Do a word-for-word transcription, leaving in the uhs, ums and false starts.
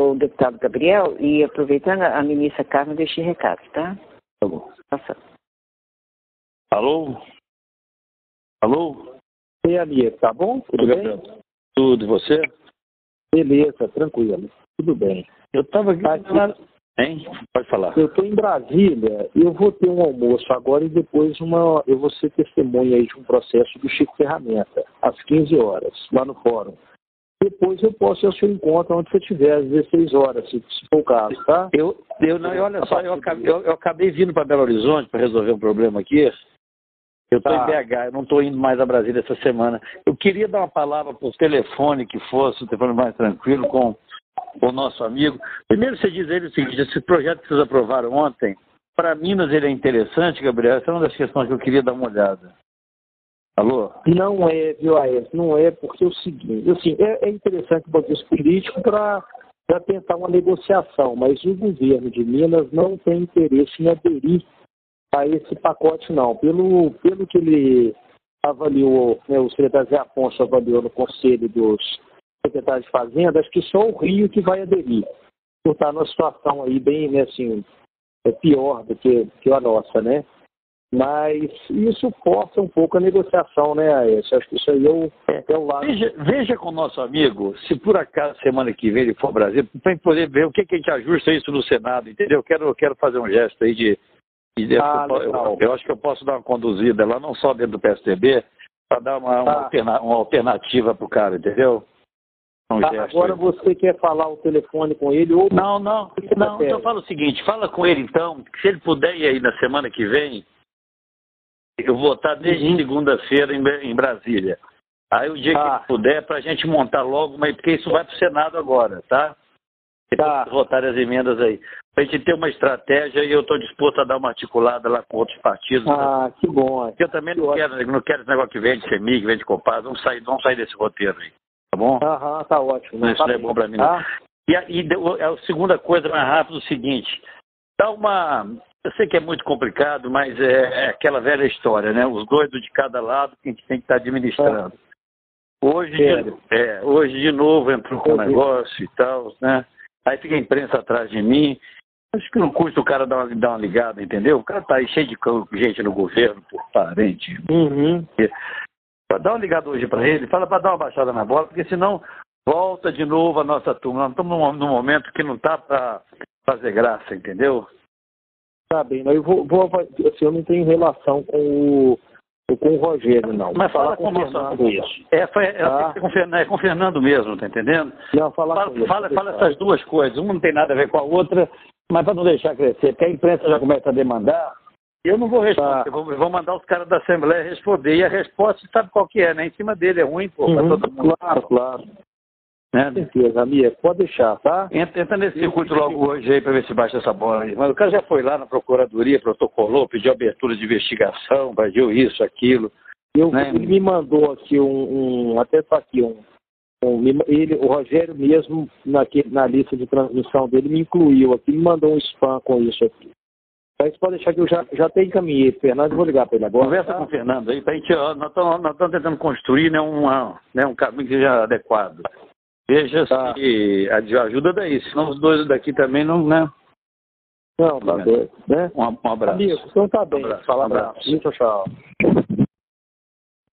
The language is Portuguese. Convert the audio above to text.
o deputado Gabriel e, aproveitando, a ministra Carmen, deixei recado, tá? Tá bom. Passando. Alô? Alô? E aí, tá bom? Tudo bem? Tudo, e você? Beleza, tranquilo. Tudo bem. Eu estava aqui... Aqui, hein? Pode falar. eu estou em Brasília e eu vou ter um almoço agora e depois uma, eu vou ser testemunha aí de um processo do Chico Ferramenta, às quinze horas, lá no fórum. Depois eu posso ir ao seu encontro onde você estiver, às dezesseis horas, se, se for o caso, tá? Eu, eu não, olha só, eu acabei, eu, eu acabei vindo para Belo Horizonte para resolver um problema aqui. Eu estou Tá. em B H, eu não estou indo mais a Brasília essa semana. Eu queria dar uma palavra por telefone, que fosse um telefone mais tranquilo, com o nosso amigo. Primeiro você diz a ele o seguinte: esse projeto que vocês aprovaram ontem, para Minas ele é interessante, Gabriel? Essa é uma das questões que eu queria dar uma olhada. Alô? Não é, viu, Aécio? Não é, porque é o seguinte, assim, é, é interessante o contexto político para tentar uma negociação, mas o governo de Minas não tem interesse em aderir a esse pacote, não. Pelo, pelo que ele avaliou, né, o secretário Zé Afonso avaliou no Conselho dos Secretários de Fazenda, acho que só o Rio que vai aderir. Por estar numa situação aí bem, né, assim, é pior do que, que a nossa, né? Mas isso força um pouco a negociação, né, Aécio? Acho que isso aí é o, é o lado... Veja, veja com o nosso amigo, se por acaso semana que vem ele for ao Brasil, para poder ver o que, que a gente ajusta isso no Senado, entendeu? Eu quero, eu quero fazer um gesto aí de... de Ah, eu, eu, eu acho que eu posso dar uma conduzida lá, não só dentro do P S D B, para dar uma, uma, Ah. alterna, uma alternativa para o cara, entendeu? Um Tá, gesto agora aí. você quer falar o telefone com ele ou... Não, não, Você não, prefere? então fala o seguinte, fala com ele então, que se ele puder ir aí na semana que vem, eu vou estar desde Uhum. segunda-feira em, em Brasília. Aí o dia Ah. que ele puder, para a gente montar logo, mas porque isso vai para o Senado agora, tá? Tá. Votar as emendas aí. Para a gente ter uma estratégia e eu estou disposto a dar uma articulada lá com outros partidos. Ah, que bom. Eu também não quero, não quero esse negócio que vende CEMIG, que vende Copasa, vamos sair, vamos sair desse roteiro aí, tá bom? Aham, tá ótimo. Não, isso Tá não é bem. bom para mim, não. Tá? E, a, e deu- a segunda coisa mais rápida é o seguinte, dá uma... Eu sei que é muito complicado, mas é, é aquela velha história, né? Os dois de cada lado que a gente tem que estar administrando. Hoje, de, é, hoje de novo entrou com um negócio e tal, né? Aí fica a imprensa atrás de mim. Acho que não custa o cara dar uma, dar uma ligada, entendeu? O cara tá aí cheio de gente no governo, por parente. Uhum. Dá uma ligada hoje para ele, fala para dar uma baixada na bola, porque senão volta de novo a nossa turma. Nós estamos num, num momento que não tá para fazer graça, entendeu? Tá bem, mas eu vou, vou assim, eu não tenho relação com o, com o Rogério, não. Mas Vou fala falar com o nosso amigo. É, foi, é, Tá. é, com o Fernando, é com o Fernando mesmo, tá entendendo? Não, falar Fala, com ele, fala, vou fala deixar. essas duas coisas. Uma não tem nada a ver com a outra, mas para não deixar crescer, porque a imprensa já começa a demandar, eu não vou responder. Tá. Eu vou, eu vou mandar os caras da Assembleia responder. E a resposta sabe qual que é, né? Em cima dele é ruim, pô, para Uhum, todo mundo. claro, claro. Né? Com certeza, amiga. Pode deixar, tá? Entra, entra nesse circuito logo hoje aí para ver se baixa essa bola aí. Mas o cara já foi lá na Procuradoria, protocolou, pediu abertura de investigação, pediu isso, aquilo. Eu, Né? Ele me mandou aqui um, um até tá aqui um, um ele, o Rogério mesmo naquele, na lista de transmissão dele me incluiu aqui, me mandou um spam com isso aqui. Mas pode deixar que eu já, já até encaminhei, Fernando, eu vou ligar para ele agora. Conversa tá? com o Fernando aí, pra gente, ó, nós estamos tentando construir, né, uma, né, um caminho que seja adequado. Veja Tá. se a- ajuda daí, senão os dois daqui também não, né? Não, tá doido, né? Um, um abraço. Amigo, então tá bem. Um abraço. Fala Um abraço. abraço. Tchau, tchau.